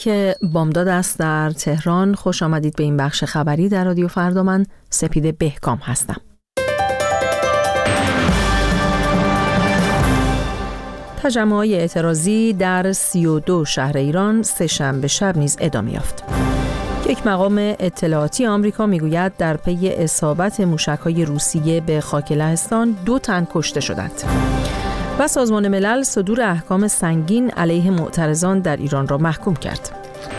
که بامداد است در تهران. خوش آمدید به این بخش خبری در رادیو فردا. من سپیده بهکام هستم. تجمع‌های اعتراضی در 32 شهر ایران سه‌شنبه شب نیز ادامه یافت. یک مقام اطلاعاتی آمریکا میگوید در پی اصابت موشک‌های روسیه به خاک لهستان 2 تن کشته شدند. و سازمان ملل صدور احکام سنگین علیه معترضان در ایران را محکوم کرد.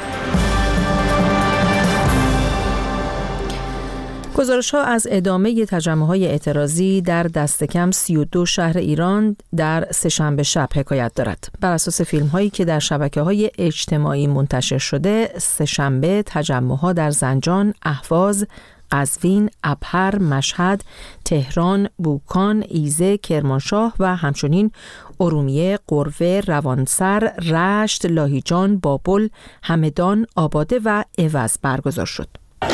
گزارش‌ها از ادامه تجمع‌های اعتراضی در دست کم 32 شهر ایران در سه‌شنبه شب حکایت دارد. بر اساس فیلم‌هایی که در شبکه‌های اجتماعی منتشر شده، سه‌شنبه تجمع‌ها در زنجان، اهواز، قزوین، ابهر، مشهد، تهران، بوکان، ایزه، کرمانشاه و همچنین ارومیه، قروه، روانسر، رشت، لاهیجان، بابل، همدان، آباده و عوض برگزار شد.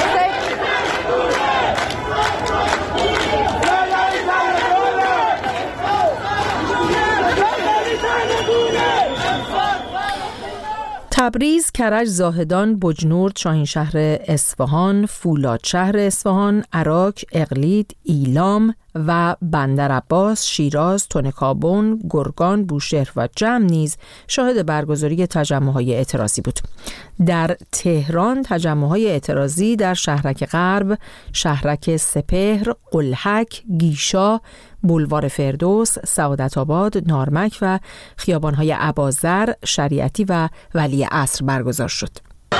تبریز، کرج، زاهدان، بجنورد، شاهینشهر اصفهان، فولادشهر اصفهان، عراک، اقلید، ایلام و بندرعباس، شیراز، تونکابون، گرگان، بوشهر و جم نیز شاهد برگزاری تجمع‌های اعتراضی بود. در تهران تجمع‌های اعتراضی در شهرک غرب، شهرک سپهر، قلهک، گیشا، بولوار فردوس، سعادت آباد، نارمک و خیابان‌های اباذر، شریعتی و ولی عصر برگزار شد.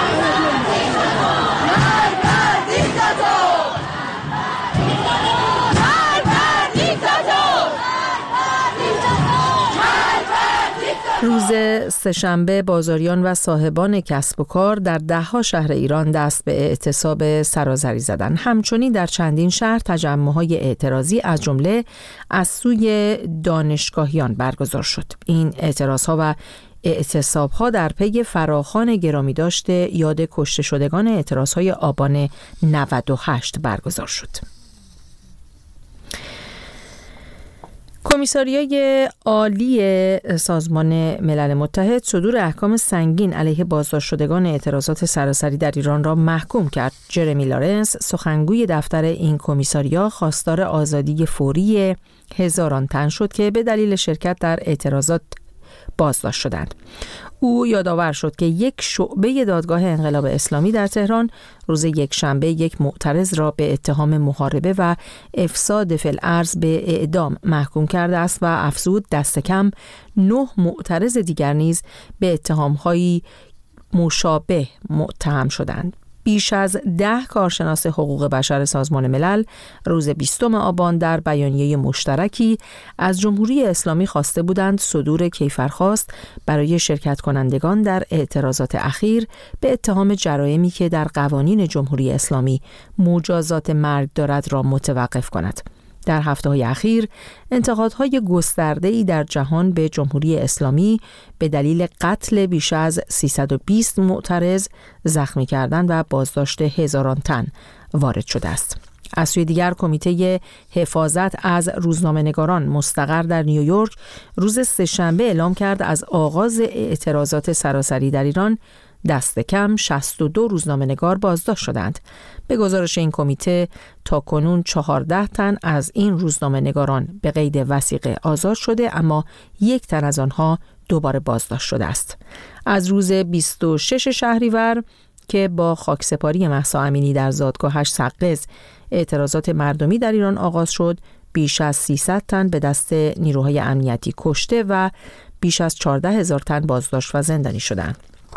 روز سه‌شنبه بازاریان و صاحبان کسب و کار در 10 شهر ایران دست به اعتصاب سراسری زدند. همچنین در چندین شهر تجمع‌های اعتراضی از جمله از سوی دانشگاهیان برگزار شد. این اعتراض‌ها و اعتصاب‌ها در پی فراخوان گرامی داشته یاد کشته شدگان اعتراض‌های آبان 98 برگزار شد. کمیساریای عالی سازمان ملل متحد صدور احکام سنگین علیه بازداشت شدگان اعتراضات سراسری در ایران را محکوم کرد. جرمی لارنس، سخنگوی دفتر این کمیساریا، خواستار آزادی فوری هزاران تن شد که به دلیل شرکت در اعتراضات بازداشت شدند. او یادآور شد که یک شعبه دادگاه انقلاب اسلامی در تهران روز یکشنبه یک معترض را به اتهام محاربه و افساد فی الارض به اعدام محکوم کرده است و افزود دست کم 9 معترض دیگر نیز به اتهام‌های مشابه متهم شدند. بیش از 10 کارشناس حقوق بشر سازمان ملل روز 20 آبان در بیانیه مشترکی از جمهوری اسلامی خواسته بودند صدور کیفرخواست برای شرکت کنندگان در اعتراضات اخیر به اتهام جرایمی که در قوانین جمهوری اسلامی مجازات مرگ دارد را متوقف کند. در هفته‌های اخیر انتقادهای گسترده‌ای در جهان به جمهوری اسلامی به دلیل قتل بیش از 320 معترض، زخمی کردن و بازداشت هزاران تن وارد شده است. از سوی دیگر کمیته حفاظت از روزنامه‌نگاران مستقر در نیویورک روز سه‌شنبه اعلام کرد از آغاز اعتراضات سراسری در ایران دست کم 62 روزنامه‌نگار بازداشت شدند. به گزارش این کمیته تاکنون 14 تن از این روزنامه‌نگاران به قید وثیقه آزاد شده، اما 1 تن از آنها دوباره بازداشت شده است. از روز 26 شهریور که با خاکسپاری مهسا امینی در زادگاهش سقز اعتراضات مردمی در ایران آغاز شد، بیش از 300 تن به دست نیروهای امنیتی کشته و بیش از 14,000 تن بازداشت و زندانی شدند.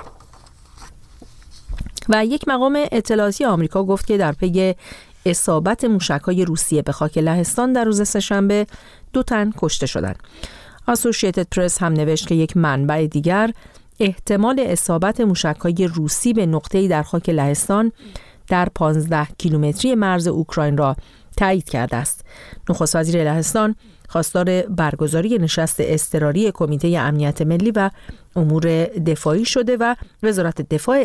و یک مقام اطلاعاتی آمریکا گفت که در پی اصابت موشک‌های روسیه به خاک لهستان در روز سه‌شنبه 2 تن کشته شدند. اسوسییتد پرس هم نوشت که یک منبع دیگر احتمال اصابت موشک‌های روسی به نقطه‌ای در خاک لهستان در 15 کیلومتری مرز اوکراین را تایید کرده است. نخست وزیر لهستان خواستار برگزاری نشست اضطراری کمیته امنیت ملی و امور دفاعی شده و وزارت دفاع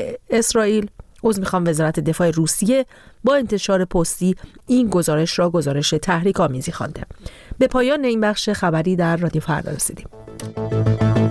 دفاع روسیه با انتشار پستی این گزارش را گزارش تحریک‌آمیزی خوانده. به پایان این بخش خبری در رادیو فردا رسیدیم.